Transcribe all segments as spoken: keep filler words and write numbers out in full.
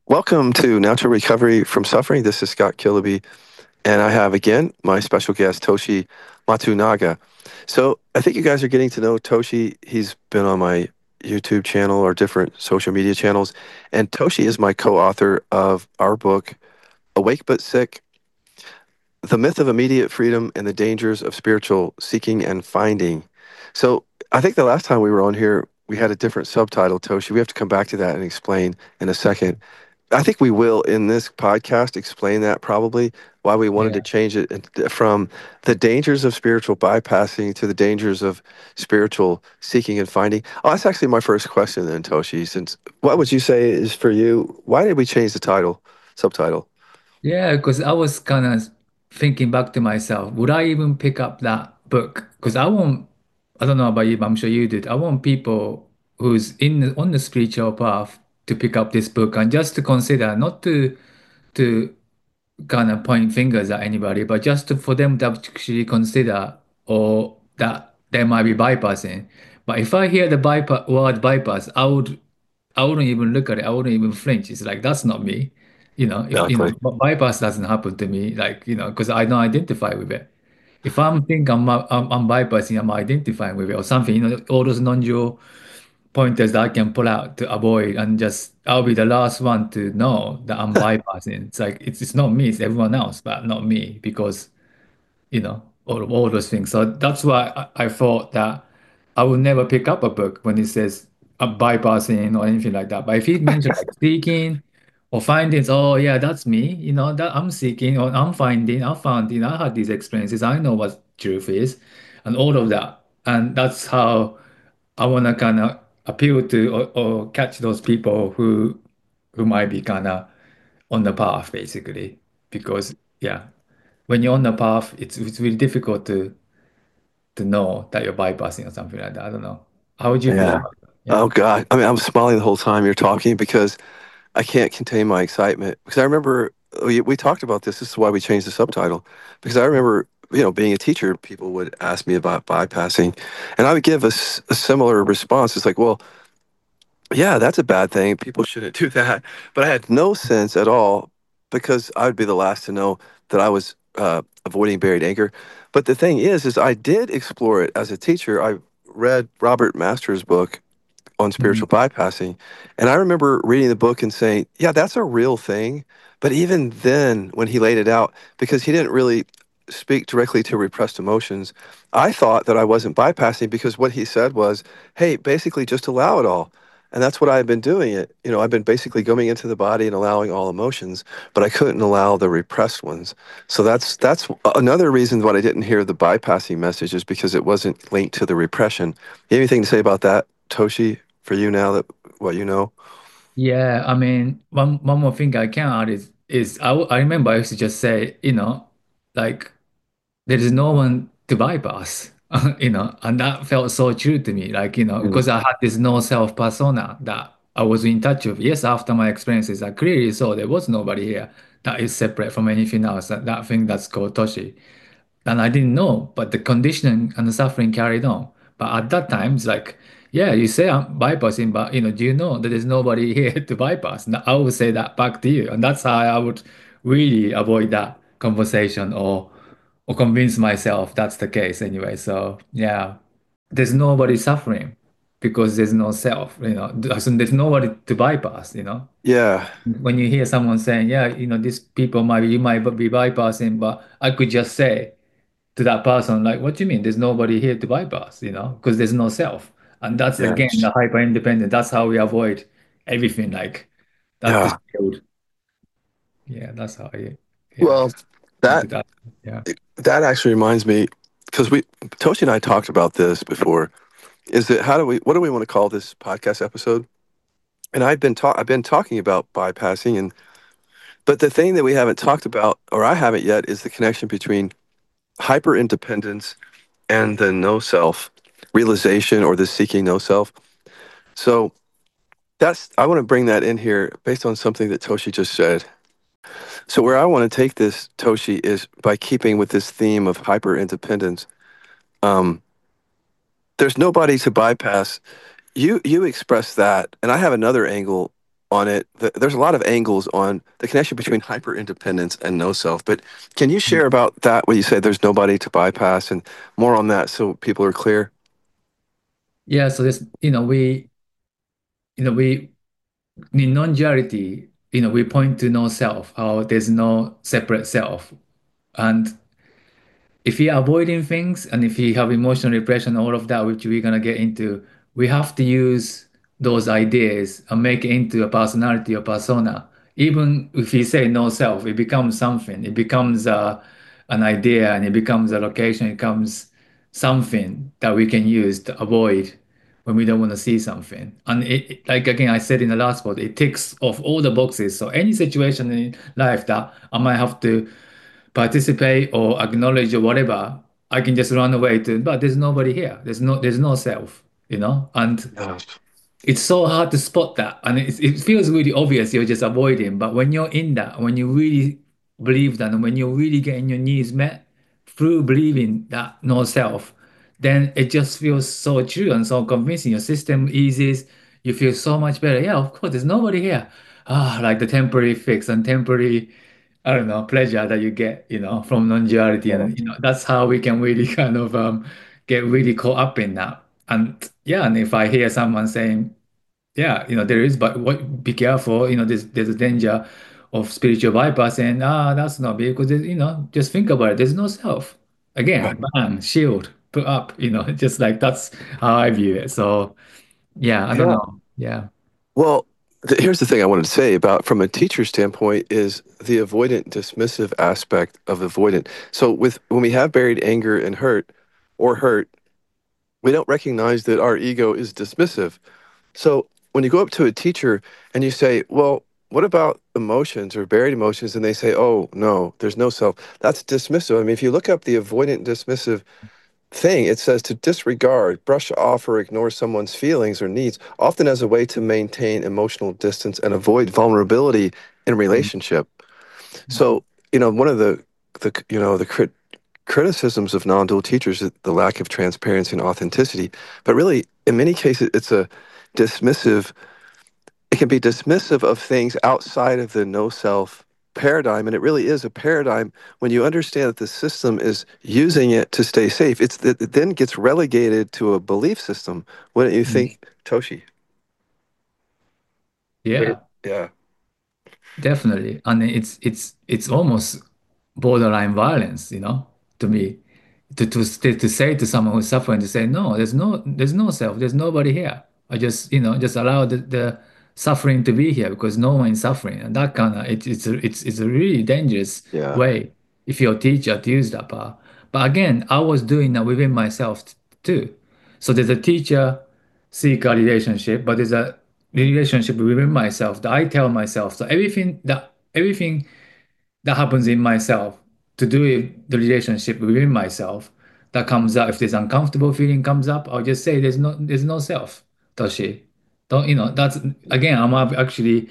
Welcome to Natural Recovery from Suffering. This is Scott Killaby, and I have again my special guest, Toshi Matsunaga. So I think you guys are getting to know Toshi. He's been on my YouTube channel or different social media channels, and Toshi is my co-author of our book, Awake But Sick: The Myth of Immediate Freedom and the Dangers of Spiritual Seeking and Finding. So I think the last time we were on here, we had a different subtitle, Toshi. We have to come back to that and explain in a second. I think we will in this podcast explain that probably why we wanted to Yeah. change it and- from the dangers of spiritual bypassing to the dangers of spiritual seeking and finding. Oh, that's actually my first question then, Toshi. Since what would you say is for you? Why did we change the title, subtitle? Yeah, because I was kind of thinking back to myself, would I even pick up that book? Because I want, I don't know about you, but I'm sure you did. I want people who's in the, on the spiritual path to pick up this book and just to consider, not to to kind of point fingers at anybody, but just to, for them to actually consider or that they might be bypassing. But if I hear the bypass word bypass, I would I wouldn't even look at it. I wouldn't even flinch. It's like that's not me. You know, if you know, Exactly. but bypass doesn't happen to me, like, you know, because I don't identify with it. If I'm think I'm, I'm I'm bypassing, I'm identifying with it or something, you know, all those non-dual pointers that I can pull out to avoid and just I'll be the last one to know that I'm bypassing. It's like it's it's not me, it's everyone else, but not me because you know, all, all those things. So that's why I, I thought that I would never pick up a book when it says I'm bypassing or anything like that. But if it mentions like seeking or findings, oh yeah, that's me, you know, that I'm seeking or I'm finding, I found, you know, I had these experiences, I know what truth is and all of that. And that's how I want to kind of appeal to or, or catch those people who who might be kind of on the path basically. Because yeah, when you're on the path, it's it's really difficult to to know that you're bypassing or something like that. I don't know. How would you feel Yeah. about that? Yeah. Oh God. I mean, I'm smiling the whole time you're talking because I can't contain my excitement because I remember we, we talked about this. This is why we changed the subtitle because I remember, you know, being a teacher, people would ask me about bypassing, and I would give a, s- a similar response. It's like, well, yeah, that's a bad thing. People shouldn't do that. But I had no sense at all because I would be the last to know that I was uh, avoiding buried anger. But the thing is, is I did explore it as a teacher. I read Robert Masters' book on Mhm. spiritual bypassing. And I remember reading the book and saying, yeah, that's a real thing. But even then, when he laid it out, because he didn't really speak directly to repressed emotions, I thought that I wasn't bypassing because what he said was, hey, basically just allow it all. And that's what I've been doing it. You know, I've been basically going into the body and allowing all emotions, but I couldn't allow the repressed ones. So that's that's another reason why I didn't hear the bypassing message is because it wasn't linked to the repression. You have anything to say about that, Toshi, for you now that what you know? Yeah, I mean, one one more thing I can add is is I, w- I remember I used to just say, you know, like there is no one to bypass, you know, and that felt so true to me. Like, you know, Mm. because I had this no self persona that I was in touch with. Yes, after my experiences, I clearly saw there was nobody here that is separate from anything else. That, that thing that's called Toshi. And I didn't know, but the conditioning and the suffering carried on. But at that time, it's like, yeah, you say I'm bypassing, but you know, do you know that there's nobody here to bypass? And I would say that back to you, and that's how I would really avoid that conversation or or convince myself that's the case anyway. So yeah, there's nobody suffering because there's no self, you know. So there's nobody to bypass, you know. Yeah, When you hear someone saying, yeah, you know, these people might be, you might be bypassing, but I could just say to that person, like, what do you mean? There's nobody here to bypass, you know, because there's no self. And that's yeah, again the hyper independent. That's how we avoid everything. Like that's the yeah. shield. Yeah, that's how I yeah Well, that wanted that. Yeah. that actually reminds me because we Toshi and I talked about this before. Is that how do we what do we want to call this podcast episode? And I've been talk I've been talking about bypassing and but the thing that we haven't talked about or I haven't yet is the connection between hyper independence and the no self realization or the seeking no self. So that's I want to bring that in here based on something that Toshi just said. So where I want to take this, Toshi, is by keeping with this theme of hyper independence. Um, there's nobody to bypass. You you express that, and I have another angle on it. Th- There's a lot of angles on the connection between hyper independence and no self. But can you share about that when you say there's nobody to bypass and more on that so people are clear? Yeah, so this, you know, we, you know, we in non-duality, you know, we point to no self, how there's no separate self. And if you're avoiding things and if you have emotional repression, all of that, which we're gonna get into, we have to use those ideas and make it into a personality or persona. Even if you say no self, it becomes something. It becomes uh, an idea and it becomes a location. It becomes something that we can use to avoid when we don't want to see something. And it, it- like again, I said in the last part, it ticks off all the boxes. So any situation in life that I might have to participate or acknowledge or whatever, I can just run away to, but there's nobody here. There's no there's no self, you know? And Yes. it's so hard to spot that. And it, it feels really obvious you're just avoiding. But when you're in that, when you really believe that, and when you're really getting your needs met through believing that no self, then it just feels so true and so convincing. Your system eases, you feel so much better. Yeah, of course, there's nobody here. Ah, like the temporary fix and temporary, I don't know, pleasure that you get, you know, from non-duality. Yeah. And, you know, that's how we can really kind of um, get really caught up in that. And yeah, and if I hear someone saying, yeah, you know, there is, but what, be careful, you know, there's there's a danger of spiritual bypass and ah, that's not because there's, you know, just think about it. There's no self. Right. Again, bang, shield, put up, you know, just like that's how I view it. So yeah, I don't Yeah. know. Yeah. Well, th- here's the thing I wanted to say about from a teacher standpoint is the avoidant dismissive aspect of avoidant. So with when we have buried anger and hurt or hurt, we don't recognize that our ego is dismissive. So when you go up to a teacher and you say, "Well, what about emotions or buried emotions?" and they say, "Oh, no, there's no self." That's dismissive. I mean, if you look up the avoidant dismissive thing, it says to disregard, brush off, or ignore someone's feelings or needs, often as a way to maintain emotional distance and avoid vulnerability in Mm, relationship. So, you know, one of the the you know the crit criticisms of non-dual teachers is the lack of transparency and authenticity. But really, in many cases, it's a dismissive it can be dismissive of things outside of the no self paradigm, and it really is a paradigm when you understand that the system is using it to stay safe. It's it then gets relegated to a belief system, wouldn't you mm. think, Toshi? Where- Yeah. yeah. Definitely. And it's it's it's almost borderline violence, you know, to me. To to st- to say to someone who's suffering to say, no, there's no there's no self, there's nobody here. I just, you know, just allow the, the suffering to be here because no one is suffering. And that kind of it, it's a, it's it's a really dangerous Yeah. way if you're a teacher to use that power. But again, I was doing that within myself t- too. So there's a teacher seeker relationship, but there's a relationship within myself that I tell myself. So everything that everything that happens in myself to do with the relationship within myself that comes up. If there's uncomfortable feeling comes up, I'll just say there's no there's no self, Toshi. Don't you know? That's again, I'm ab- actually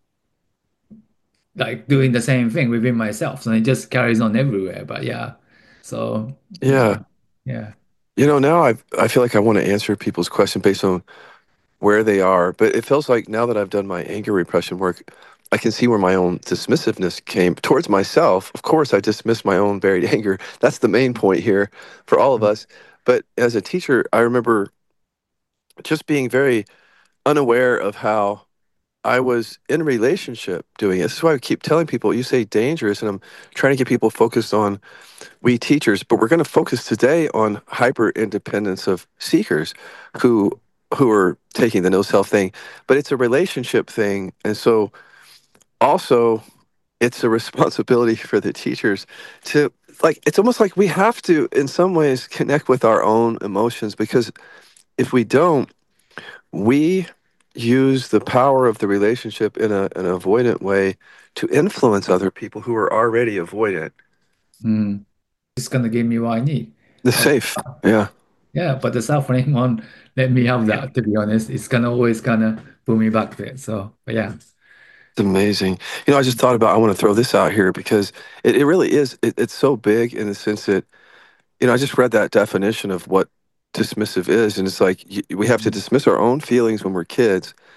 like doing the same thing within myself, and it just carries on everywhere. But yeah, so yeah, Yeah. yeah. You know, now I I feel like I want to answer people's question based on where they are, but it feels like now that I've done my anger repression work, I can see where my own dismissiveness came towards myself. Of course, I dismiss my own buried anger. That's the main point here for all of us. But as a teacher, I remember just being very unaware of how I was in a relationship doing it. This is why I keep telling people you say dangerous, and I'm trying to get people focused on we teachers, but we're going to focus today on hyper independence of seekers who who are taking the no self thing, but it's a relationship thing. And so also it's a responsibility for the teachers to like it's almost like we have to in some ways connect with our own emotions because if we don't, we use the power of the relationship in a, an avoidant way to influence other people who are already avoidant. Mm. It's gonna give me what I need. The And safe. Yeah. yeah, but the suffering won't let me have that, to be honest. It's gonna always kind of pull me back to it. So, but yeah. It's amazing. You know, I just thought about, I want to throw this out here because it, it really is, it, it's so big in the sense that, you know, I just read that definition of what dismissive is. And it's like y we have to dismiss our own feelings when we're kids.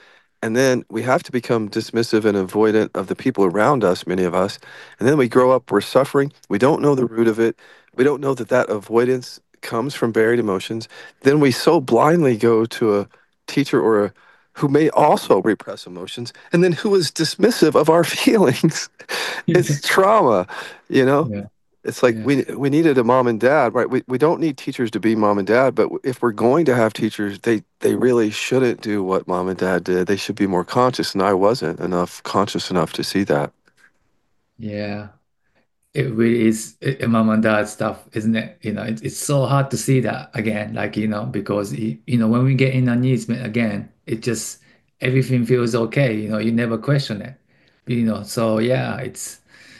And then we have to become dismissive and avoidant of the people around us, many of us. And then we grow up, we're suffering. We don't know the root of it. We don't know that that avoidance comes from buried emotions. Then we so blindly go to a teacher or a who may also repress emotions and then who is dismissive of our feelings. It's trauma, you know? Yeah, It's like yeah, we we needed a mom and dad, right? We we don't need teachers to be mom and dad, but if we're going to have teachers, they they really shouldn't do what mom and dad did. They should be more conscious, and I wasn't enough conscious enough to see that. yeah. It really is uh, mom and dad stuff, isn't it? You know, it's it's so hard to see that again, like, you know, because, y- you know, when we get in our needs met again, it just, everything feels okay. You know, you never question it, you know. So, yeah, it's,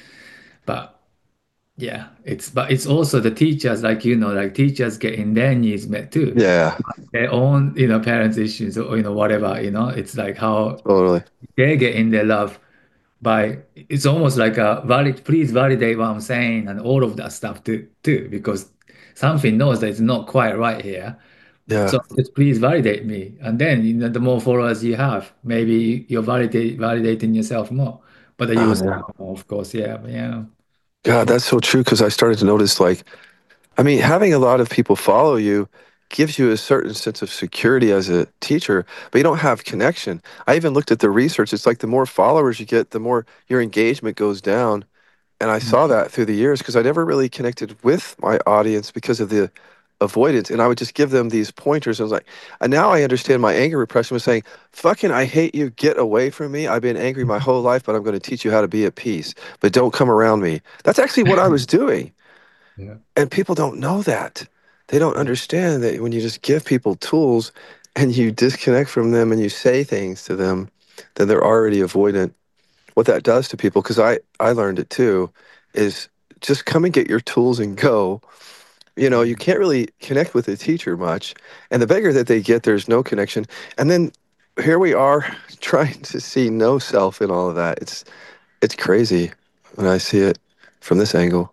but yeah, it's, but it's also the teachers, like, you know, like teachers getting their needs met too, Yeah, their own, you know, parents' issues or, you know, whatever, you know, it's like how totally. they're getting their love by, it's almost like a valid, please validate what I'm saying and all of that stuff too, too, because something knows that it's not quite right here. Yeah. So just please validate me. And then, you know, the more followers you have, maybe you're validate, validating yourself more. But you Oh will yeah. suffer more, of course. Yeah, but yeah. God, that's so true because I started to notice like I mean, having a lot of people follow you gives you a certain sense of security as a teacher, but you don't have connection. I even looked at the research. It's like the more followers you get, the more your engagement goes down. And I Mm. saw that through the years because I never really connected with my audience because of the avoidance. And I would just give them these pointers. I was like, and now I understand my anger repression was saying, fucking, I hate you. Get away from me. I've been angry my whole life, but I'm going to teach you how to be at peace. But don't come around me. That's actually what I was doing. Yeah, And people don't know that. They don't yeah, understand that when you just give people tools and you disconnect from them and you say things to them, then they're already avoidant. What that does to people, because I, I learned it too, is just come and get your tools and go. You know, you mm, can't really connect with a teacher much. And the bigger that they get, there's no connection. And then here we are trying to see no self in all of that. It's it's crazy when I see it from this angle.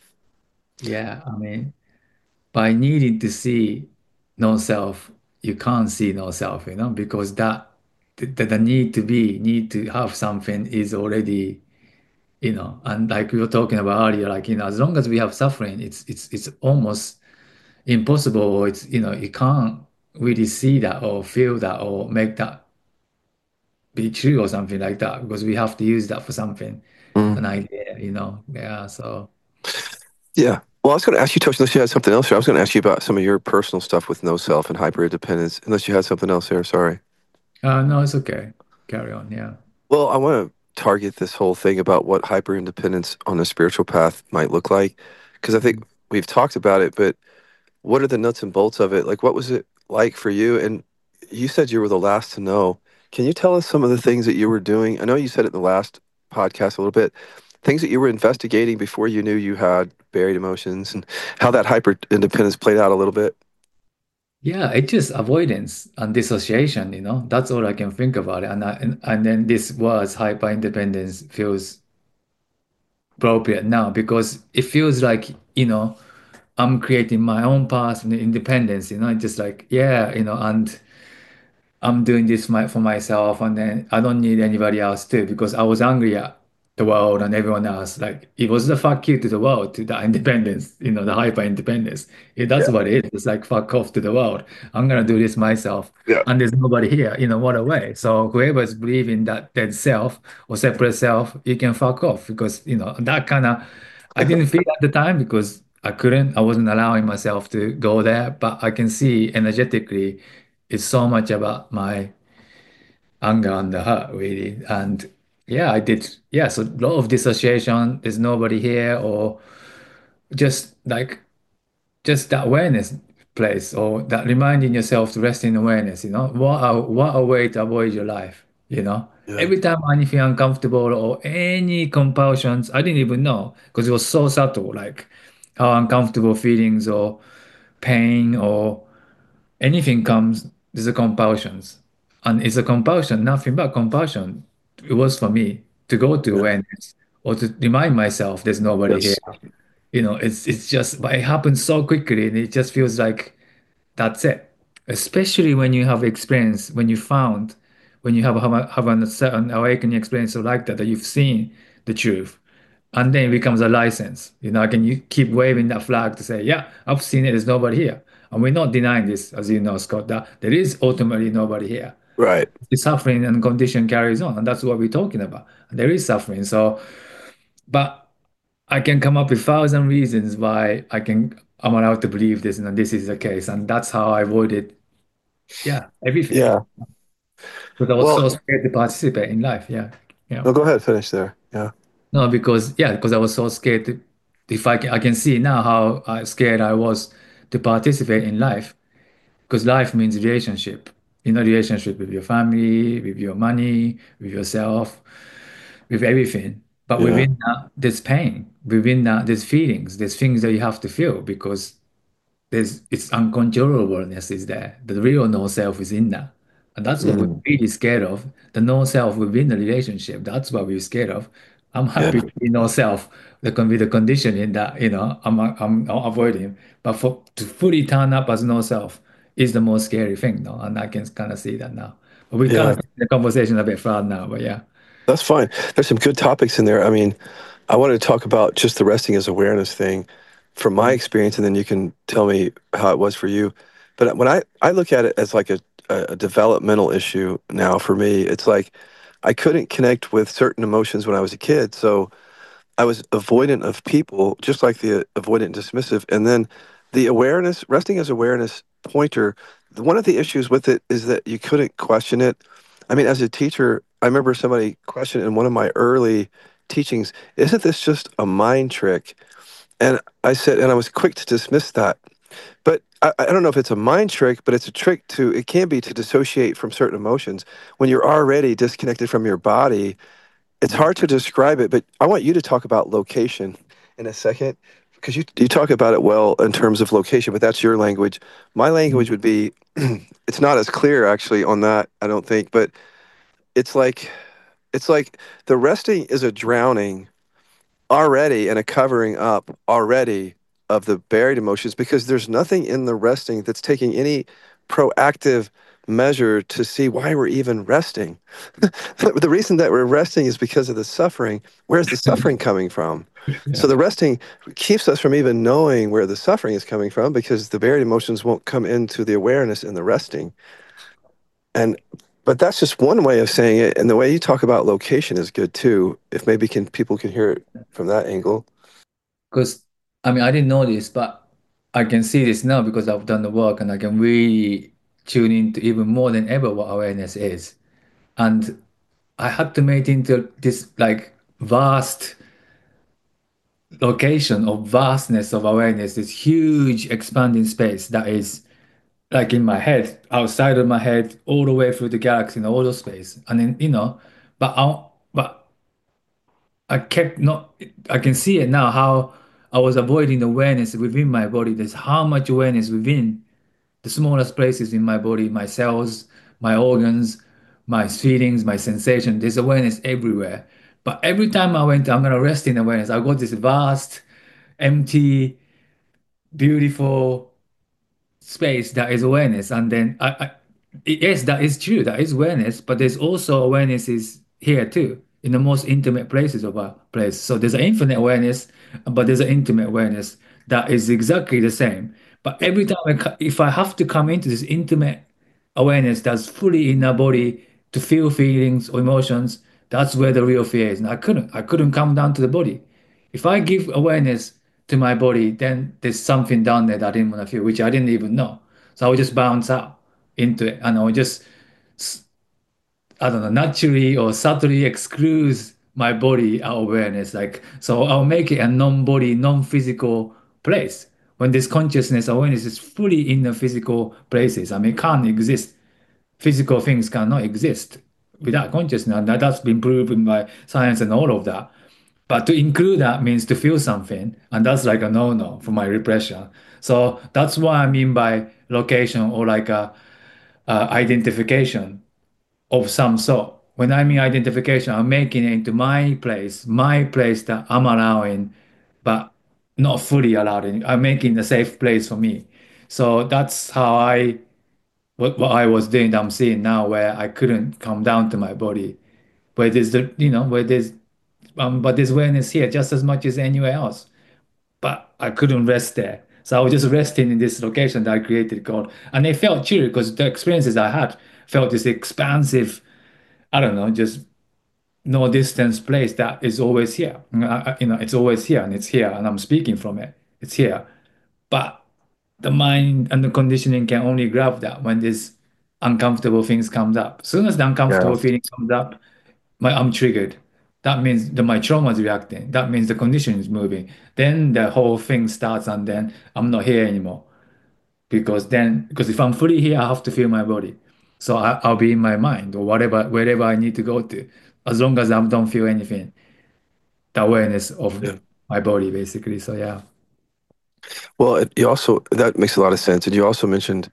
yeah. I mean, by needing to see no self, you can't see no self, you know, because that the, the need to be, need to have something is already, you know, and like we were talking about earlier, like, you know, as long as we have suffering, it's it's it's almost impossible, or it's, you know, you can't really see that or feel that or make that be true or something like that, because we have to use that for something, Mm. an idea, you know. Yeah, so Yeah. Well, I was going to ask you, Tosh, unless you had something else here. I was going to ask you about some of your personal stuff with no self and hyper independence, unless you had something else there. Sorry. uh no, it's okay. Carry on, yeah. Well, I want to target this whole thing about what hyper independence on a spiritual path might look like, because I think Mm. we've talked about it, but what are the nuts and bolts of it? Like, what was it like for you? And you said you were the last to know. Can you tell us some of the things that you were doing? I know you said it in the last podcast a little bit, things that you were investigating before you knew you had buried emotions and how that hyper independence played out a little bit. Yeah, it's just avoidance and dissociation, you know. That's all I can think about it. And I, and, and then this was hyper independence feels appropriate now because it feels like, you know, I'm creating my own path and independence, you know, just like, yeah, you know, and I'm doing this my, for myself, and then I don't need anybody else too, because I was angry at the world and everyone else. Like it was the fuck you to the world, to the independence, you know, the hyper independence. Yeah, that's Yeah. what it is. It's like fuck off to the world. I'm gonna do this myself, Yeah. and there's nobody here. You know what a way. So whoever's believing that dead self or separate self, you can fuck off, because you know that kind of. I didn't feel at the time because I couldn't. I wasn't allowing myself to go there, but I can see energetically it's so much about my anger and the hurt, really. And yeah, I did. Yeah, so a lot of dissociation. There's nobody here, or just like just that awareness place, or that reminding yourself to rest in awareness. You know, what a what a way to avoid your life. You know, Yeah. every time anything uncomfortable or any compulsions, I didn't even know because it was so subtle, like how uncomfortable feelings or pain or anything comes, there's a compulsions. And it's a compulsion, nothing but compulsion. It was for me to go to Yeah. awareness or to remind myself there's nobody here. Yes. You know, it's it's just, but it happens so quickly and it just feels like that's it. Especially when you have experience, when you found when you have have, a, have a certain awakening experience like that, that you've seen the truth, and then it becomes a license. You know, can you keep waving that flag to say, yeah, I've seen it. There's nobody here, and we're not denying this, as you know, Scott, that there is ultimately nobody here. Right. The suffering and condition carries on, and that's what we're talking about. There is suffering. So, but I can come up with thousand reasons why I can I'm allowed to believe this and this is the case, and that's how I avoided, yeah, everything. Yeah. Because I was Well, so scared to participate in life. Yeah, yeah. no, go ahead, finish there. Yeah. No, because yeah, because I was so scared to, if I can, I can see now how uh, scared I was to participate in life. Because life means relationship. You know, relationship with your family, with your money, with yourself, with everything. But Yeah. within that, there's pain. Within that, there's feelings. There's things that you have to feel because there's it's uncontrollableness is there. The real no self is in that. And that's what we're Mm. really scared of. The no self within the relationship. That's what we're scared of. I'm happy Yeah. to be no self. There can be the conditioning that, you know, I'm I'm avoiding. But for to fully turn up as no self is the most scary thing, no? And I can kind of see that now. But we kind Yeah. of the conversation a bit far now, but yeah. That's fine. There's some good topics in there. I mean, I wanted to talk about just the resting as awareness thing from my Mhm. experience, and then you can tell me how it was for you. But when I, I look at it as like a, a developmental issue now for me, it's like I couldn't connect with certain emotions when I was a kid. So I was avoidant of people, just like the avoidant and dismissive. And then the awareness, resting as awareness pointer, the- one of the issues with it is that you couldn't question it. I mean, as a teacher, I remember somebody questioned in one of my early teachings, isn't this just a mind trick? And I said, and I was quick to dismiss that. But I, I don't know if it's a mind trick, but it's a trick to, it can be to dissociate from certain emotions. When you're already disconnected from your body, it's hard to describe it, but I want you to talk about location in a second because you you talk about it well in terms of location, but that's your language. My language would be it's not as clear actually on that, I don't think, but it's like it's like the resting is a drowning already and a covering up already of the buried emotions because there's nothing in the resting that's taking any proactive measure to see why we're even resting. The reason that we're resting is because of the suffering. Where's the suffering coming from? Yeah. So the resting keeps us from even knowing where the suffering is coming from because the buried emotions won't come into the awareness in the resting. And but that's just one way of saying it. And the way you talk about location is good too. If maybe can people can hear it from that angle. Because I mean, I didn't know this, but I can see this now because I've done the work and I can really tune into even more than ever what awareness is. And I had to make it into this like vast location of vastness of awareness, this huge expanding space that is like in my head, outside of my head, all the way through the galaxy and all the space. And then, you know, but I, but I kept not, I can see it now how I was avoiding awareness within my body. There's how much awareness within the smallest places in my body, my cells, my organs, my feelings, my sensation. There's awareness everywhere. But every time I went, I'm gonna rest in awareness. I got this vast, empty, beautiful space that is awareness. And then I, I yes, that is true. That is awareness, but there's also awareness is here too, in the most intimate places of our place. So there's an infinite awareness, but there's an intimate awareness that is exactly the same. But every time I, co- if I have to come into this intimate awareness that's fully in our body to feel feelings or emotions, that's where the real fear is. And I couldn't, I couldn't come down to the body. If I give awareness to my body, then there's something down there that I didn't want to feel, which I didn't even know. So I would just bounce out into it and I would just, I don't know, naturally or subtly excludes my body awareness. Like, so I'll make it a non-body, non-physical place. When this consciousness awareness is fully in the physical places, I mean, it can't exist. Physical things cannot exist without consciousness. And that, that's been proven by science and all of that. But to include that means to feel something, and that's like a no-no for my repression. So that's what I mean by location or like a, a identification of some sort. When I mean identification, I'm making it into my place, my place that I'm allowing, but not fully allowing. I'm making a safe place for me. So that's how I what, what I was doing that I'm seeing now where I couldn't come down to my body. Where there's the, you know, where there's um but there's awareness here just as much as anywhere else. But I couldn't rest there. So I was just resting in this location that I created called, and it felt chill because the experiences I had felt this expansive, I don't know, just no distance place that is always here. I- I- you know, it's always here and it's here and I'm speaking from it. It's here. But the mind and the conditioning can only grab that when this uncomfortable things comes up. As soon as the Yeah. uncomfortable feeling comes up, my I'm triggered. That means that my trauma is reacting. That means the condition is moving. Then the whole thing starts, and then I'm not here anymore. Because then, because if I'm fully here, I have to feel my body. So I, I'll be in my mind or whatever, wherever I need to go to, as long as I don't feel anything. The awareness of Yeah. my body, basically. So yeah. Well, it, you also that makes a lot of sense. And you also mentioned,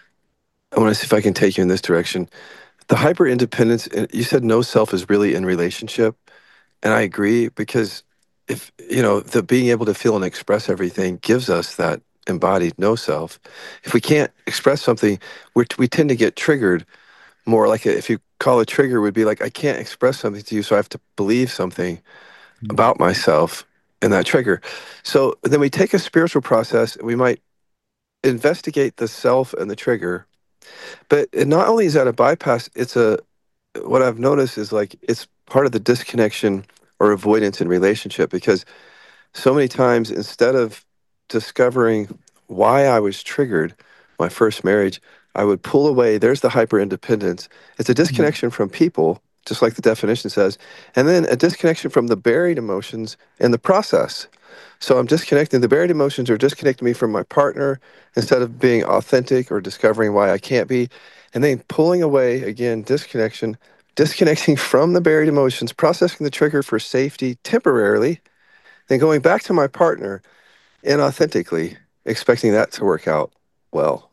I want to see if I can take you in this direction. The hyper independence, you said no self is really in relationship. And I agree because if, you know, the being able to feel and express everything gives us that embodied no self. If we can't express something, we're, we tend to get triggered more like a, if you call a trigger would be like, I can't express something to you, so I have to believe something Mm. about myself in that trigger. So then we take a spiritual process and we might investigate the self and the trigger. But it not only is that a bypass, it's a, what I've noticed is like, it's part of the disconnection or avoidance in relationship because so many times instead of discovering why I was triggered, my first marriage, I would pull away. There's the hyper independence. It's a Mm. disconnection from people, just like the definition says, and then a disconnection from the buried emotions in the process. So I'm disconnecting. The buried emotions are disconnecting me from my partner instead of being authentic or discovering why I can't be. And then pulling away again, disconnection, disconnecting from the buried emotions, processing the trigger for safety temporarily, then going back to my partner inauthentically, expecting that to work out well.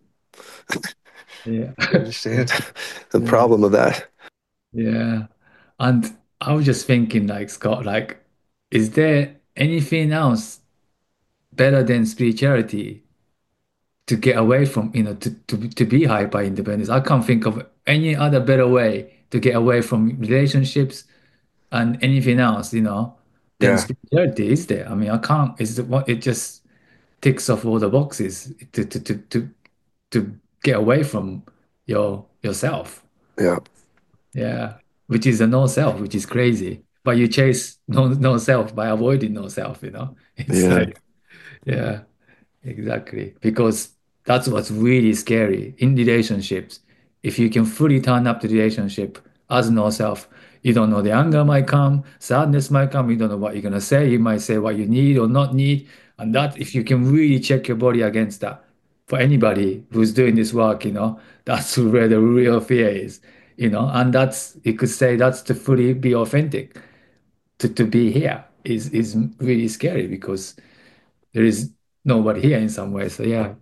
Yeah. You understand the Yeah. problem of that? Yeah. And I was just thinking, like, Scott, like, is there anything else better than spirituality to get away from, you know, to, to, to be hyper independence? I can't think of any other better way to get away from relationships and anything else, you know, than Yeah, spirituality, is there? I mean, I can't, it's the what it just ticks off all the boxes to, to, to, to, to get away from your yourself. yeah, Yeah, which is a no self, which is crazy. But you chase no no self by avoiding no self, you know? It's yeah, like, yeah, exactly. Because that's what's really scary in relationships. If you can fully turn up the relationship as no self, you don't know the anger might come, sadness might come, you don't know what you're gonna say. You might say what you need or not need. And that if you can really check your body against that, for anybody who's doing this work, you know, that's where the real fear is, you know, and that's you could say that's to fully be authentic, to, to be here is is really scary because there is nobody here in some way. So yeah.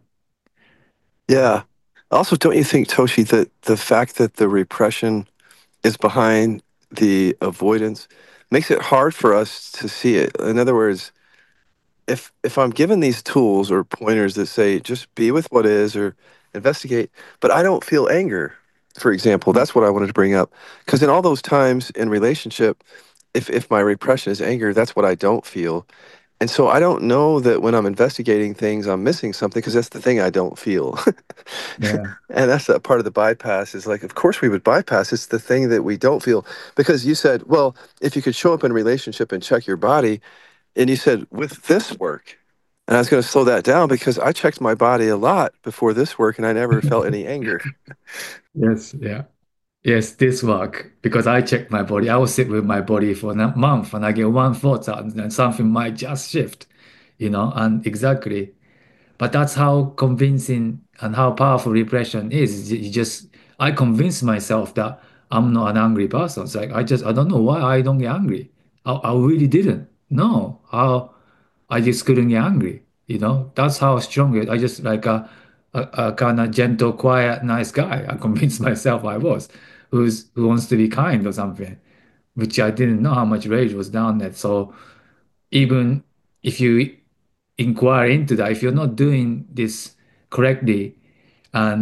yeah. Also, don't you think, Toshi, that the fact that the repression is behind the avoidance makes it hard for us to see it? In other words, if if I'm given these tools or pointers that say just be with what is or investigate, but I don't feel anger, for example, that's what I wanted to bring up. Because in all those times in relationship, if if my repression is anger, that's what I don't feel. And so I don't know that when I'm investigating things, I'm missing something because that's the thing I don't feel. Yeah. And that's that part of the bypass is like, of course we would bypass. It's the thing that we don't feel. Because you said, well, if you could show up in a relationship and check your body, and you said, with this work, and I was going to slow that down because I checked my body a lot before this work and I never felt any anger. Yes, yeah. Yes, this work, because I check my body. I will sit with my body for a month and I get one thought out and then something might just shift, you know, and exactly. But that's how convincing and how powerful repression is. You just, I convince myself that I'm not an angry person. It's like, I just, I don't know why I don't get angry. I, I really didn't. No, I, I just couldn't get angry. You know, that's how strong it. I just like a, a, a kind of gentle, quiet, nice guy. I convinced myself I was, who's who wants to be kind or something, which I didn't know how much rage was down there. So even if you inquire into that, if you're not doing this correctly, and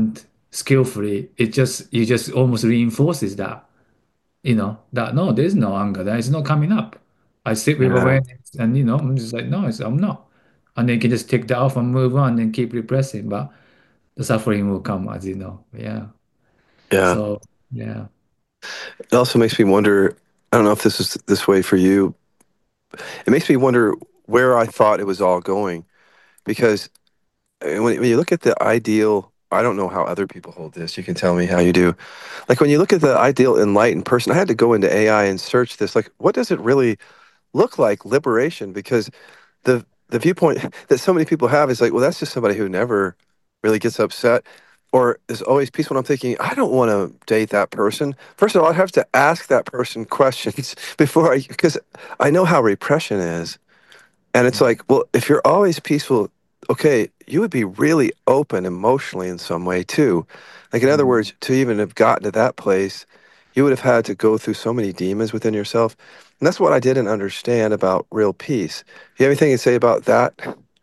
skillfully, it just you just almost reinforces that, you know, that no, there's no anger, there is no coming up. I sit with Yeah. awareness and you know, I'm just like, no, it's, I'm not. And then you can just take that off and move on and keep repressing. But the suffering will come, as you know. Yeah. Yeah. So yeah. It also makes me wonder, I don't know if this is this way for you. It makes me wonder where I thought it was all going because uh, when, when you look at the ideal, I don't know how other people hold this. You can tell me how you do. Like when you look at the ideal enlightened person, I had to go into A I and search this. Like, what does it really look like, liberation? Because the the viewpoint that so many people have is like, well, that's just somebody who never really gets upset or is always peaceful. And I'm thinking, I don't want to date that person. First of all, I'd have to ask that person questions before I, because I know how repression is. And it's like, well, if you're always peaceful, okay, you would be really open emotionally in some way too. Like, in other Mm. words, to even have gotten to that place, you would have had to go through so many demons within yourself. And that's what I didn't understand about real peace. You have anything to say about that?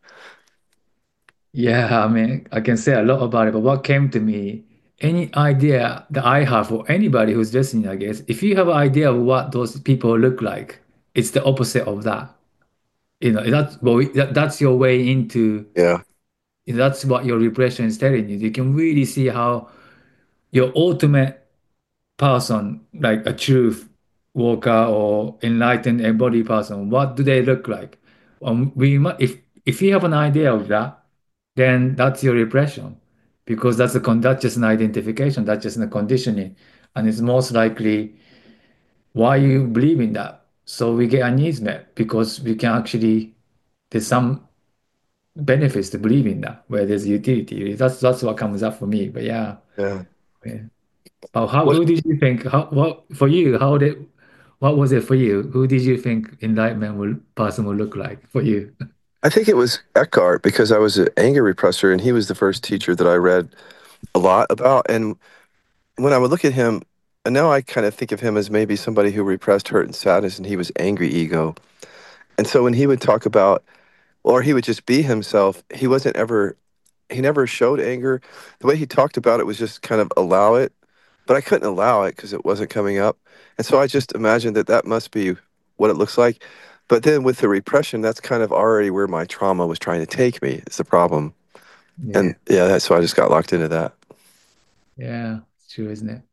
Yeah, I mean, I can say a lot about it, but what came to me, any idea that I have or anybody who's listening, I guess, if you have an idea of what those people look like, it's the opposite of that. You know, that's well, that, that's your way into, Yeah, you know, that's what your repression is telling you. You can really see how your ultimate person, like a truth walker or enlightened embodied person, what do they look like? Um, we mu- if if you have an idea of that, then that's your repression, because that's a con that's just an identification, that's just a conditioning, and it's most likely why you believe in that. So we get our needs met because we can actually there's some benefits to believing that where there's utility. That's that's what comes up for me. But yeah, yeah. yeah. Oh, how What who did you think? How what for you? How did what was it for you? Who did you think enlightenment will person will look like for you? I think it was Eckhart because I was an anger repressor, and he was the first teacher that I read a lot about. And when I would look at him, and now I kind of think of him as maybe somebody who repressed hurt and sadness, and he was angry ego. And so when he would talk about, or he would just be himself, he wasn't ever, he never showed anger. The way he talked about it was just kind of allow it, but I couldn't allow it because it wasn't coming up. And so I just imagined that that must be what it looks like. But then with the repression, that's kind of already where my trauma was trying to take me. It's the problem. And Yeah, yeah, that's so I just got locked into that. yeah, it's true, isn't it?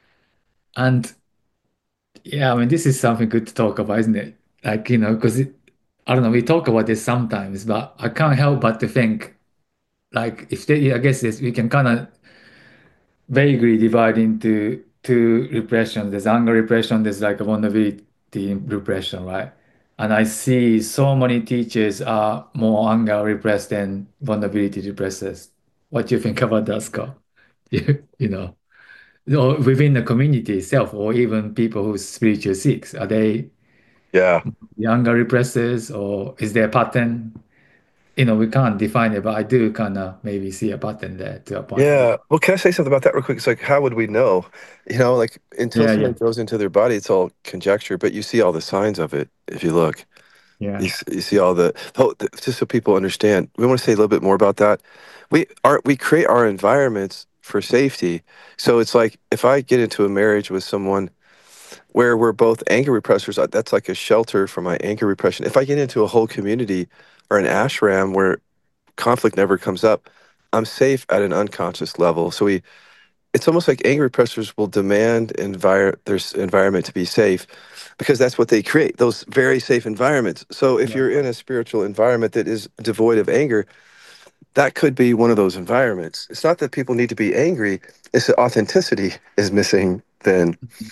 And yeah, I mean, this is something good to talk about, isn't it? Like, you know, because I don't know, we talk about this sometimes, but I can't help but to think, like, if they, I guess this, we can kind of vaguely divide into two repression. There's anger repression, there's like a vulnerability repression, right? And I see so many teachers are more anger repressed than vulnerability repressors. What do you think about that, Scott? You, you know, or within the community itself, or even people who spiritual seeks, are they Yeah. the anger repressors, or is there a pattern? You know, we can't define it, but I do kind of maybe see a pattern there to a point. Yeah. But Well, can I say something about that real quick? It's like, how would we know? You know, like until yeah, yeah, somebody goes into their body, it's all conjecture, but you see all the signs of it if you look. You, yeah, s- you see all the, oh, th- just so people understand, we want to say a little bit more about that. We are, we create our environments for safety. So it's like if I get into a marriage with someone where we're both anger repressors, uh, that's like a shelter for my anger repression. If I get into a whole community or an ashram where conflict never comes up, I'm safe at an unconscious level. So we, it's almost like anger repressors will demand envir- their s- environment to be safe because that's what they create, those very safe environments. So if yeah, you're in a spiritual environment that is devoid of anger, that could be one of those environments. It's not that people need to be angry, it's that authenticity is missing then,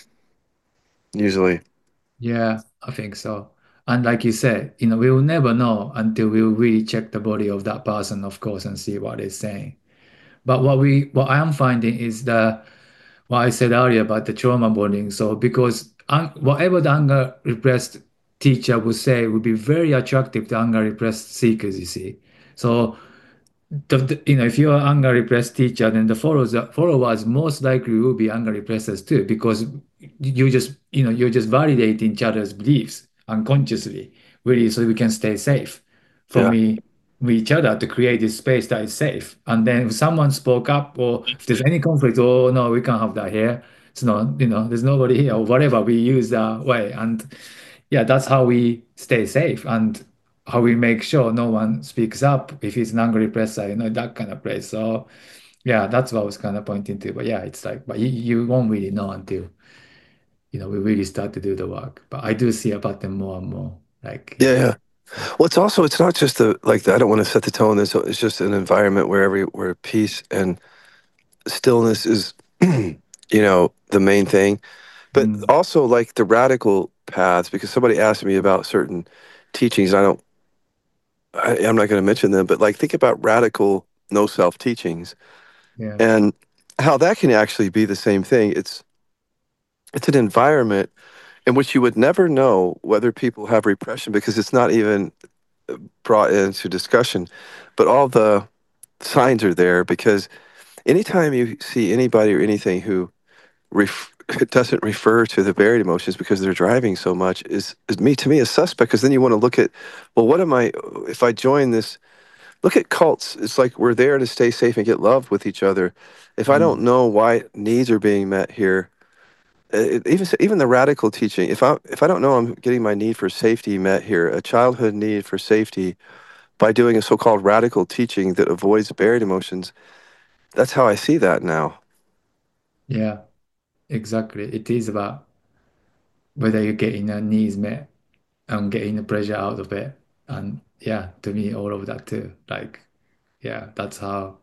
usually. yeah, I think so. And like you said, you know, we will never know until we really check the body of that person, of course, and see what it's saying. But what we, what I am finding is the, what I said earlier about the trauma bonding. So because un whatever the anger repressed teacher would say would be very attractive to anger repressed seekers, you see. So the, the- you know, if you're an anger repressed teacher, then the followers followers most likely will be anger repressors too, because you just you know you're just validating each other's beliefs unconsciously, really, so we can stay safe. For Yeah. me, with each other to create this space that is safe. And then if someone spoke up, or if there's any conflict, oh no, we can't have that here. It's not, you know, there's nobody here, or whatever. We use that way, and yeah, that's how we stay safe and how we make sure no one speaks up if it's an angry presser, you know, that kind of place. So yeah, that's what I was kind of pointing to. But yeah, it's like, but you, you won't really know until, you know, we really start to do the work. But I do see a pattern more and more. Like, Yeah, yeah. yeah. Well, it's also it's not just the like I don't want to set the tone. It's it's just an environment where every where peace and stillness is, you know, the main thing. But Mm, also like the radical paths, because somebody asked me about certain teachings. I don't. I, I'm not going to mention them, but like think about radical no self teachings yeah. and how that can actually be the same thing. It's it's an environment in which you would never know whether people have repression because it's not even brought into discussion, but all the signs are there because anytime you see anybody or anything who ref- doesn't refer to the buried emotions because they're driving so much is, is me to me a suspect because then you want to look at, well, what am I if I join this? Look at cults. It's like we're there to stay safe and get loved with each other. If I Mm, don't know why needs are being met here, uh, even even the radical teaching, if I if I don't know I'm getting my need for safety met here, a childhood need for safety by doing a so-called radical teaching that avoids buried emotions, that's how I see that now. yeah, exactly. It is about whether you're getting your needs met and getting the pressure out of it. And yeah, to me, all of that too. Like, yeah, that's how,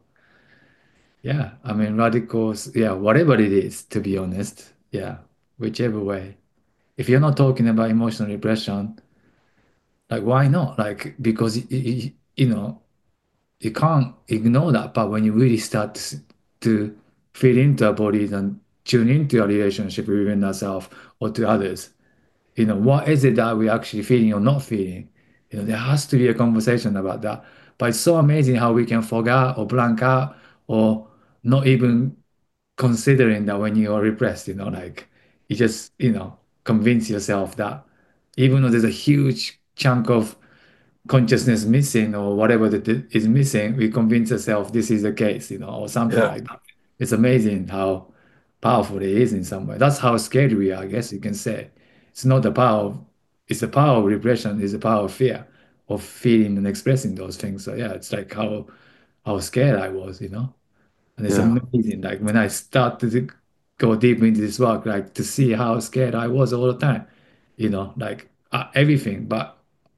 yeah, I mean, radicals, yeah, whatever it is, to be honest, yeah, whichever way. If you're not talking about emotional repression, like, why not? Like, because, y- y- you know, you can't ignore that part when you really start to, s- to feel into our bodies and tune into a relationship within ourselves or to others. You know, what is it that we're actually feeling or not feeling? You know, there has to be a conversation about that. But it's so amazing how we can forget or blank out or not even considering that when you are repressed, you know, like you just, you know, convince yourself that even though there's a huge chunk of consciousness missing or whatever that is missing, we convince ourselves this is the case, you know, or something Yeah, like that. It's amazing how powerful it is in some way. That's how scared we are, I guess you can say. It's not the power of, it's the power of repression, it's the power of fear, of feeling and expressing those things. So yeah, it's like how how scared I was, you know. And it's yeah, amazing. Like when I started to go deep into this work, like to see how scared I was all the time, you know, like uh, everything. But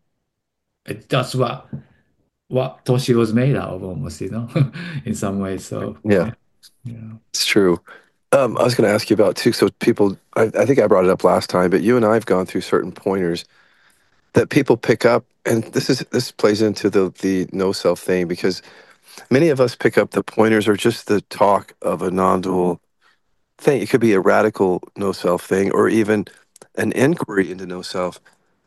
it, that's what what Toshi was made out of almost, you know, in some ways. So yeah. yeah, yeah. It's true. Um, I was going to ask you about too. So people, I, I think I brought it up last time, but you and I have gone through certain pointers that people pick up, and this is this plays into the the no self thing because many of us pick up the pointers or just the talk of a non-dual thing. It could be a radical no self thing, or even an inquiry into no self.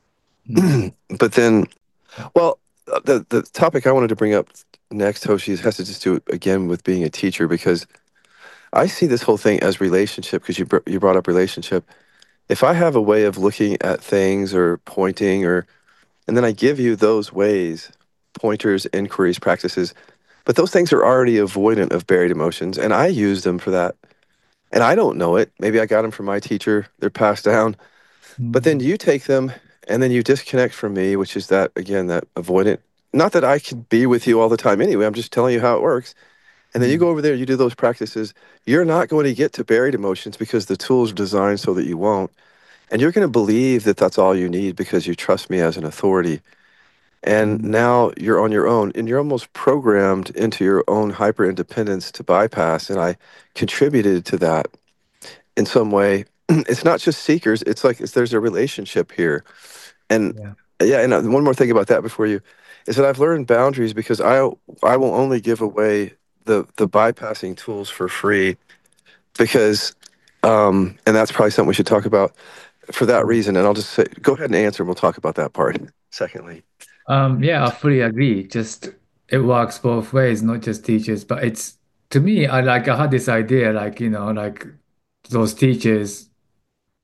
Mm, But then, well, uh, the the topic I wanted to bring up next, Toshi, has to just do again with being a teacher because I see this whole thing as relationship because you br you brought up relationship. If I have a way of looking at things or pointing or and then I give you those ways, pointers, inquiries, practices, but those things are already avoidant of buried emotions and I use them for that. And I don't know it. Maybe I got them from my teacher. They're passed down. But then mm, you take them and then you disconnect from me, which is that again, that avoidant. Not that I can be with you all the time anyway. I'm just telling you how it works. And then you mm, go over there, you do those practices. You're not going to get to buried emotions because the tools are designed so that you won't. And you're going to believe that that's all you need because you trust me as an authority. And mm, now you're on your own and you're almost programmed into your own hyper independence to bypass. And I contributed to that in some way. It's not just seekers, it's like it's, there's a relationship here. And yeah. yeah, and uh, one more thing about that before you is that I've learned boundaries because I I will only give away the the bypassing tools for free because um and that's probably something we should talk about for that Mm. reason and I'll just say go ahead and answer and we'll talk about that part secondly. Um, yeah, I fully agree. Just it works both ways, not just teachers, but it's to me, I like I had this idea, like, you know, like those teachers.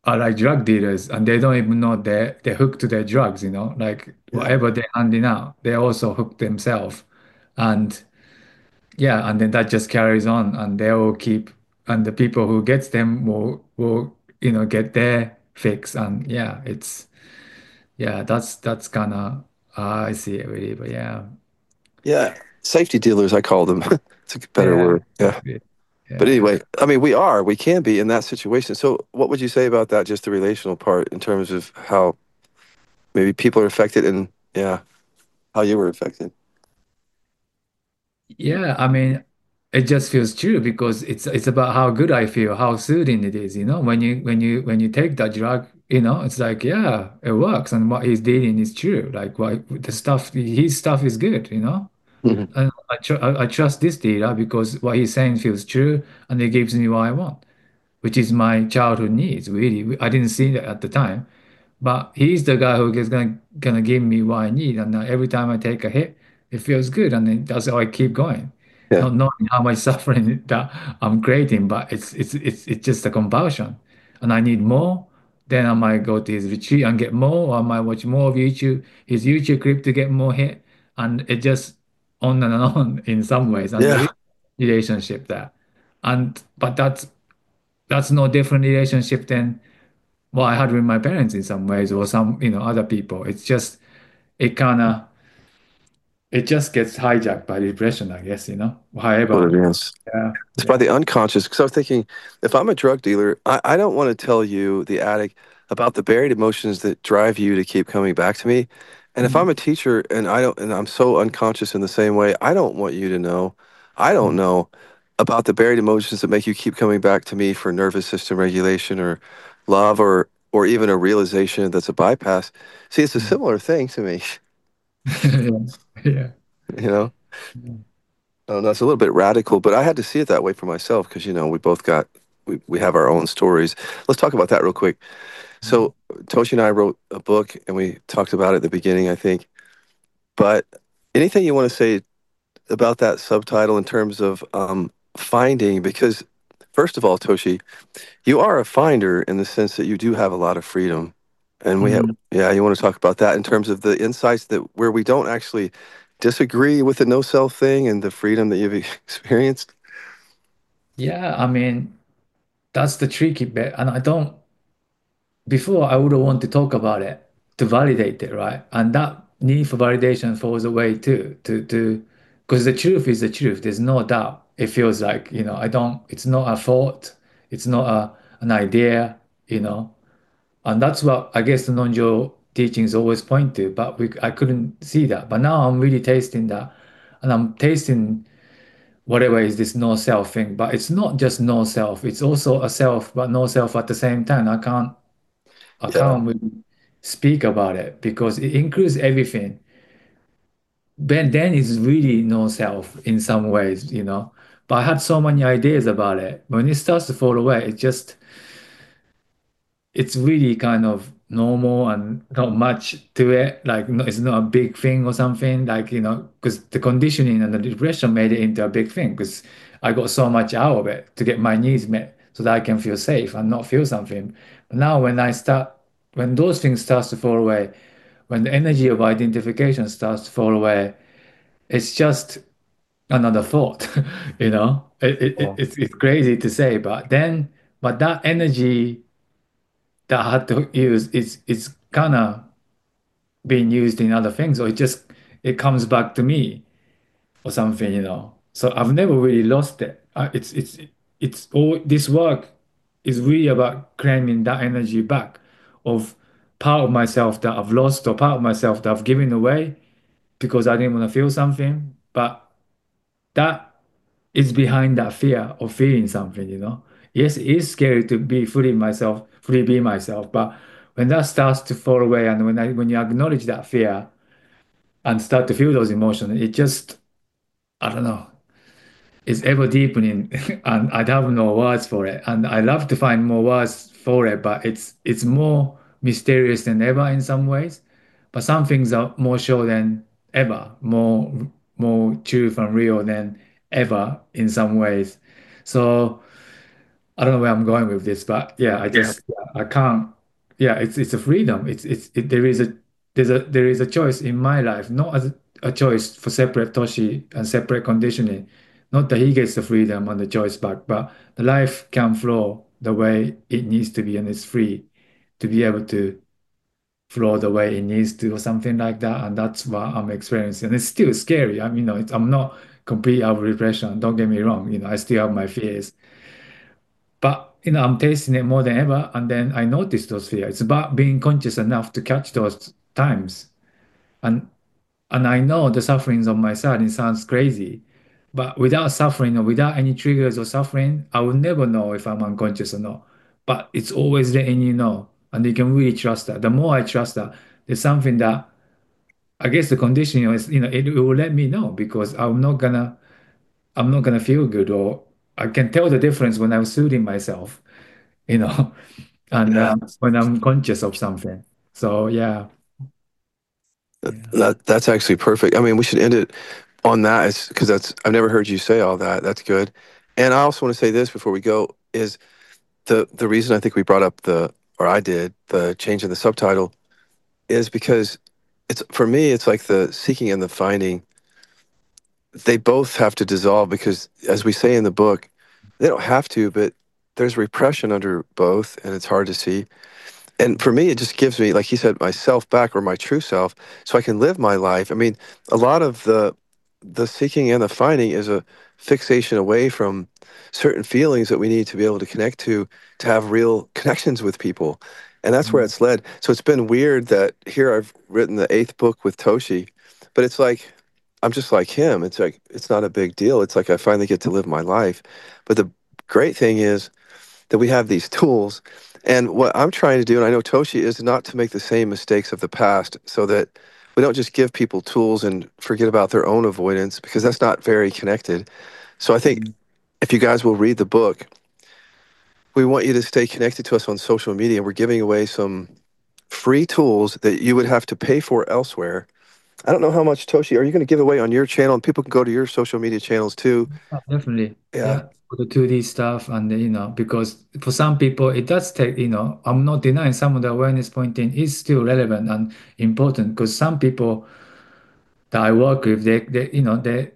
are like drug dealers and they don't even know they're they're hooked to their drugs, you know, like Yeah. whatever they're handing out, they also hook themselves. And yeah, and then that just carries on and they will keep and the people who gets them will will, you know, get their fix. And yeah, it's yeah, that's that's kinda how I see it really. But yeah. Yeah. Safety dealers, I call them. It's a better Yeah, word. Yeah. exactly. But Yeah. anyway, I mean, we are, we can be in that situation. So, what would you say about that, just the relational part in terms of how maybe people are affected and, yeah, how you were affected? Yeah, I mean, it just feels true because it's it's about how good I feel, how soothing it is, you know. When you when you when you take that drug, you know, it's like, yeah, it works, and what he's dealing is true. Like what the stuff, his stuff is good, you know. Mhm. And I tr I, I trust this dealer because what he's saying feels true, and he gives me what I want, which is my childhood needs. Really, I didn't see that at the time. But he's the guy who is gonna gonna give me what I need, and uh, every time I take a hit, it feels good, and then that's how I keep going, Yeah. not knowing how much suffering that I'm creating, but it's it's it's it's just a compulsion, and I need more. Then I might go to his retreat and get more, or I might watch more of YouTube, his YouTube clip to get more hit, and it just on and on in some ways, and there Yeah. is relationship there, and but that's that's no different relationship than what I had with my parents in some ways or some, you know, other people. It's just it kind of it just gets hijacked by depression, I guess, you know. What However, it is. yeah, It's by yeah. the unconscious. Because I was thinking, if I'm a drug dealer, I, I don't want to tell you, the addict, about the buried emotions that drive you to keep coming back to me. And if I'm Mm, a teacher and I don't, and I'm so unconscious in the same way, I don't want you to know. I don't mm, know about the buried emotions that make you keep coming back to me for nervous system regulation or love or or even a realization that's a bypass. See, it's a mm. similar thing to me, Yeah, yeah. you know. Yeah. I don't know, it's a little bit radical, but I had to see it that way for myself because, you know, we both got, we, we have our own stories. Let's talk about that real quick. Mm. So, Toshi and I wrote a book and we talked about it at the beginning, I think. But anything you want to say about that subtitle in terms of um, finding? Because, first of all, Toshi, you are a finder in the sense that you do have a lot of freedom. And we have, Mm. yeah, you want to talk about that in terms of the insights that where we don't actually disagree with the no self thing and the freedom that you've experienced? Yeah, I mean, that's the tricky bit. And I don't before I would want to talk about it to validate it, right? And that need for validation falls away too, to to because the truth is the truth. There's no doubt. It feels like, you know, I don't, it's not a thought, it's not a an idea, you know. And that's what I guess the non-dual teachings always point to, but we I couldn't see that. But now I'm really tasting that. And I'm tasting whatever is this no self thing. But it's not just no self, it's also a self, but no self at the same time. I can't I Yeah. can't really speak about it because it includes everything. Then then it's really no self in some ways, you know. But I had so many ideas about it. When it starts to fall away, it just it's really kind of normal and not much to it. Like no, it's not a big thing or something. Like, you know, because the conditioning and the depression made it into a big thing because I got so much out of it to get my needs met so that I can feel safe and not feel something. But now when I start when those things starts to fall away, when the energy of identification starts to fall away, it's just another thought, you know. It, it, it- Yeah. it's it's crazy to say, but then but that energy that I had to use is is kind of being used in other things, or it just it comes back to me or something, you know. So I've never really lost it. Uh, it's it's it's all this work is really about claiming that energy back of part of myself that I've lost or part of myself that I've given away because I didn't want to feel something. But that is behind that fear of feeling something, you know. Yes, it is scary to be fully myself, fully be myself, but when that starts to fall away and when I when you acknowledge that fear and start to feel those emotions, it just, I don't know, it's ever deepening and I have no words for it. And I love to find more words for it, but it's it's more mysterious than ever in some ways. But some things are more sure than ever, more more truth and real than ever in some ways. So I don't know where I'm going with this, but yeah, I Yeah. just yeah, I can't. Yeah, it's it's a freedom. It's it's it, there is a there's a there is a choice in my life, not as a, a choice for separate Toshi and separate conditioning. Not that he gets the freedom and the choice back, but the life can flow the way it needs to be and it's free to be able to flow the way it needs to or something like that. And that's what I'm experiencing. And it's still scary. I mean, you know, it's, I'm not complete out of repression. Don't get me wrong. You know, I still have my fears. But you know, I'm tasting it more than ever, and then I notice those fears. It's about being conscious enough to catch those times. And and I know the sufferings of my side, it sounds crazy, but without suffering or without any triggers or suffering, I will never know if I'm unconscious or not. But it's always letting you know, and you can really trust that. The more I trust that, there's something that I guess the conditioning is, you know, it, it will let me know because I'm not gonna, I'm not gonna feel good, or I can tell the difference when I'm soothing myself, you know. And Yeah. um, when I'm conscious of something. So yeah, That, yeah, that that's actually perfect. I mean, we should end it on that. It's because that's I've never heard you say all that. That's good. And I also want to say this before we go is the the reason I think we brought up the or I did the change in the subtitle is because it's for me it's like the seeking and the finding. They both have to dissolve because, as we say in the book, they don't have to, but there's repression under both, and it's hard to see. And for me, it just gives me, like he said, myself back or my true self, so I can live my life. I mean, a lot of the the seeking and the finding is a fixation away from certain feelings that we need to be able to connect to to have real connections with people. And that's where mm, it's led. So it's been weird that here I've written the eighth book with Toshi, but it's like I'm just like him. It's like it's not a big deal. It's like I finally get to live my life. But the great thing is that we have these tools. And what I'm trying to do, and I know Toshi, is not to make the same mistakes of the past so that we don't just give people tools and forget about their own avoidance because that's not very connected. So I think mm. if you guys will read the book, we want you to stay connected to us on social media. We're giving away some free tools that you would have to pay for elsewhere. I don't know how much, Toshi, are you going to give away on your channel? And people can go to your social media channels too. Oh, definitely. Yeah. Yeah. For the two D stuff and you know, because for some people it does take, you know, I'm not denying some of the awareness pointing is still relevant and important because some people that I work with, they, they you know, they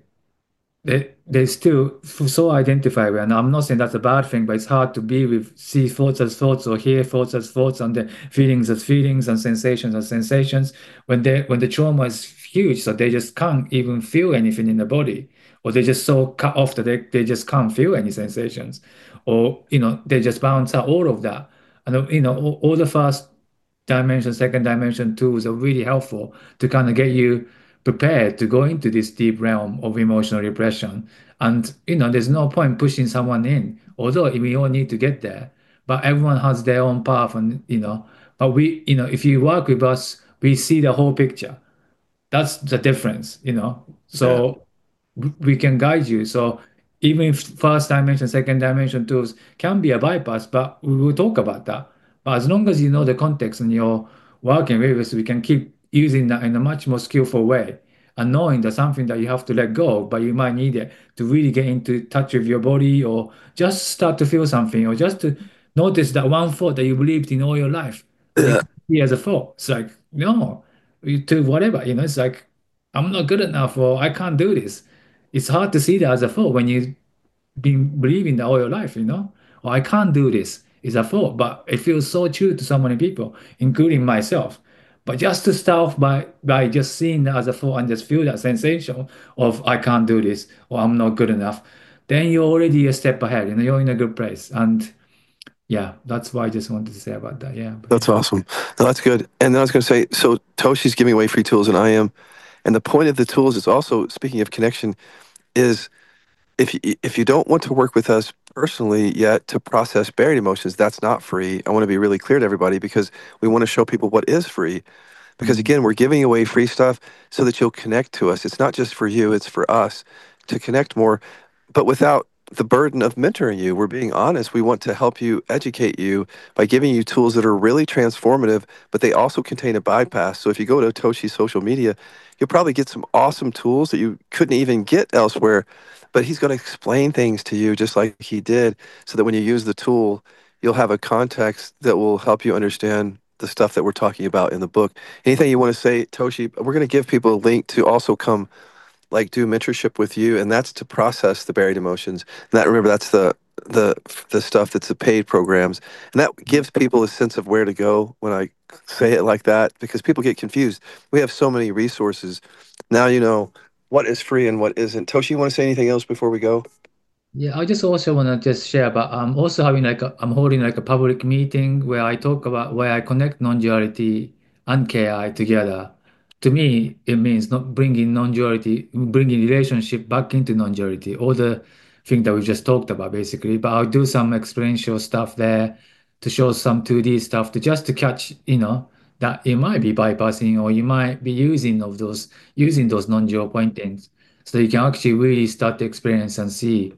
they they still f- so identify with. And I'm not saying that's a bad thing, but it's hard to be with see thoughts as thoughts or hear thoughts as thoughts and the feelings as feelings and sensations as sensations when they when the trauma is huge, so they just can't even feel anything in the body, or they're just so cut off that they, they just can't feel any sensations, or you know they just bounce out all of that. And uh, you know all, all the first dimension, second dimension tools are really helpful to kind of get you prepared to go into this deep realm of emotional repression. And, you know, there's no point pushing someone in, although we all need to get there. But everyone has their own path, and, you know, but we, you know, if you work with us, we see the whole picture. That's the difference, you know. Yeah. So w- we can guide you. So even if first dimension, second dimension tools can be a bypass, but we will talk about that. But as long as you know the context and you're working with us, we can keep using that in a much more skillful way. And knowing that something that you have to let go, but you might need it to really get into touch with your body, or just start to feel something, or just to notice that one thought that you believed in all your life that you Yeah. could see as a thought. It's like, no, you- to whatever, you know, it's like, I'm not good enough, or I can't do this. It's hard to see that as a thought when you've been believing that all your life, you know, or I can't do this is a thought, but it feels so true to so many people, including myself. But just to start off by by just seeing that as a thought and just feel that sensation of I can't do this or I'm not good enough, then you're already a step ahead, you know, you're in a good place. And yeah, that's what I just wanted to say about that. Yeah, but That's yeah. awesome. No, that's good. And then I was going to say, so Toshi's giving away free tools, and I am. And the point of the tools is also, speaking of connection, is if you, if you don't want to work with us personally yet to process buried emotions, that's not free. I want to be really clear to everybody because we want to show people what is free. Because Mm, again, we're giving away free stuff so that you'll connect to us. It's not just for you, it's for us to connect more, but without the burden of mentoring you. We're being honest. We want to help you, educate you by giving you tools that are really transformative, but they also contain a bypass. So if you go to Toshi's social media, you'll probably get some awesome tools that you couldn't even get elsewhere. But he's going to explain things to you just like he did, so that when you use the tool, you'll have a context that will help you understand the stuff that we're talking about in the book. Anything you want to say, Toshi? We're going to give people a link to also come like do mentorship with you, and that's to process the buried emotions. And that, remember, that's the the the stuff that's the paid programs, and that gives people a sense of where to go when I say it like that, because people get confused. We have so many resources. Now you know what is free and what isn't. Toshi, you want to say anything else before we go? Yeah, I just also want to just share about I'm also having like a, I'm holding like a public meeting where I talk about where I connect non-duality and K I together. To me, it means not bringing non-duality, bringing relationship back into non-duality, all the things that we just talked about basically. But I'll do some experiential stuff there to show some two D stuff to just to catch, you know, that it might be bypassing or you might be using of those using those non-dual pointings, so you can actually really start to experience and see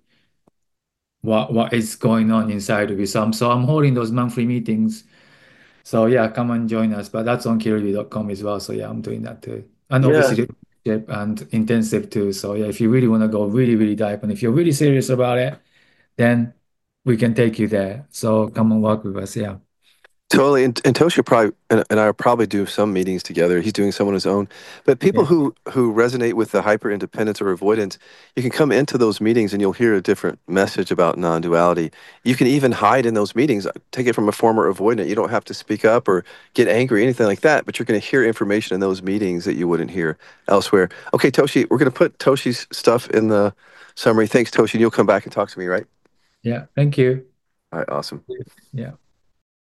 what what is going on inside of you. So I'm so I'm holding those monthly meetings. So yeah, come and join us. But that's on kirby dot com as well. So yeah, I'm doing that too. And Yeah, obviously leadership and intensive too. So yeah, if you really want to go really, really dive and if you're really serious about it, then we can take you there. So come and work with us. Yeah. totally. And, and Toshi will probably and, and I will probably do some meetings together. He's doing some on his own. But people Yeah. who who resonate with the hyper independence or avoidance, you can come into those meetings and you'll hear a different message about non-duality. You can even hide in those meetings. Take it from a former avoidant. You don't have to speak up or get angry, anything like that. But you're going to hear information in those meetings that you wouldn't hear elsewhere. Okay, Toshi, we're going to put Toshi's stuff in the summary. Thanks, Toshi. And you'll come back and talk to me, right? Yeah. Thank you. All right, awesome. Yeah.